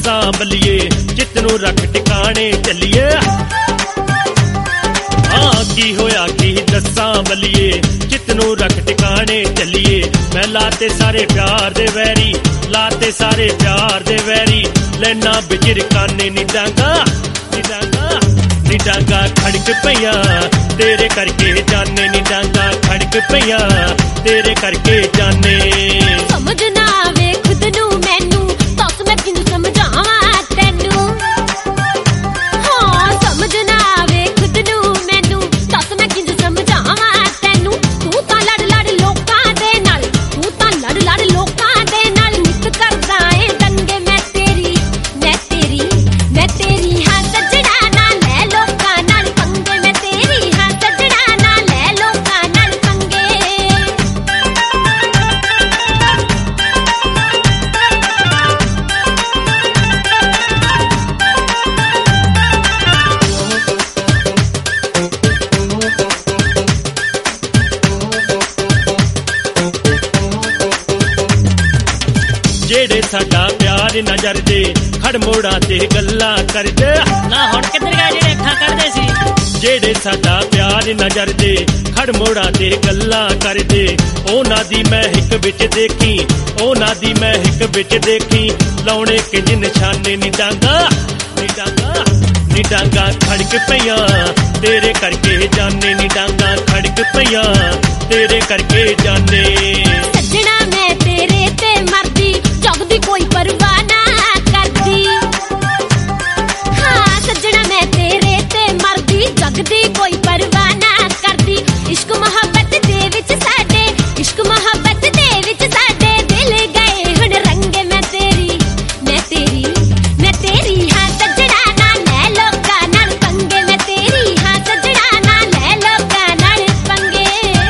दसा बलिए चित नूं रख टिकाणे चलिए। हाँ की होया की दसा बलिए चित नूं रख टिकाणे चलिए। मैं लाते सारे प्यार दे वैरी, लाते सारे प्यार दे वैरी, लैना बिजर काने नी डांगा नी डांगा नी डांगा खड़क पईयां तेरे करके जाने नी डांगा खड़क पईयां तेरे करके जाने। समझ ना आवे खुद नूं मैनू दस मैं किनू समझावां तैनू। हाँ समझ ना आवे खुद नूं मैनू दस मैं किनू समझावां तैनू। तू तां लड़ लड़ लोकां दे नाल, तू तां लड़ लड़ लोकां दे नाल नित करदा ए दंगे। मैं तेरी मैं तेरी मैं तेरी हाँ सजड़ा ना ले लोकां नाल पंगे। मैं तेरी हाँ सजड़ा ना ले लोकां नाल पंगे। जेड़े साडा प्यार न जरदे खड़ मोड़ा ते गल्लां करदे। ना हुण किधर गए जेड़े अखां करदे सी। जेड़े साडा प्यार न जरदे खड़ मोड़ा ते गल्लां करदे। ओना दी मैं हिक विच देखी, ओना दी मैं हिक विच देखी, लाउणे किंज निशाने नी डांगा नी डांगा नी डांगा खड़क पईयां तेरे करके जाने नी डांगा खड़क पईयां तेरे करके जाने। सजना मैं तेरे ते मरदी जगदी कोई परवाह ना करदी। हाँ सजना मैं तेरे ते मरदी जगदी कोई परवाह ना करदी। इश्क मोहब्बत दे विच साडे, इश्क मोहब्बत दे विच साडे दिल गए हुण रंगे। मैं तेरी मैं तेरी मैं तेरी हाँ सजना ना ले लोकां नाल पंगे। मैं तेरी हाँ सजना ना ले लोकां नाल पंगे।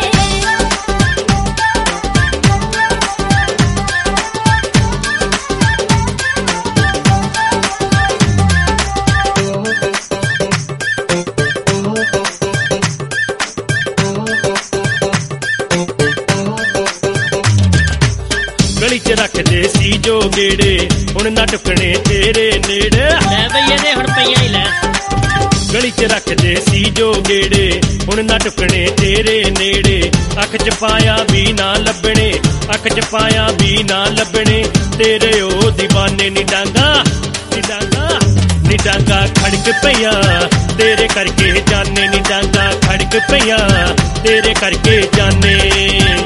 गली च रखदे सी जो गेड़े हुण ना टुकणे तेरे नेड़े। ले भईए दे हुण पईयां ही ले। गली च रखदे सी जो गेड़े हुण ना टुकणे तेरे नेड़े। अख च पाया भी ना लभणे, अख च पाया भी ना लभणे, तेरे ओ दीवाने नी डांगा नी डांगा नी डांगा खड़क पईयां तेरे करके जाने नी डांगा खड़क पईयां तेरे करके जाने।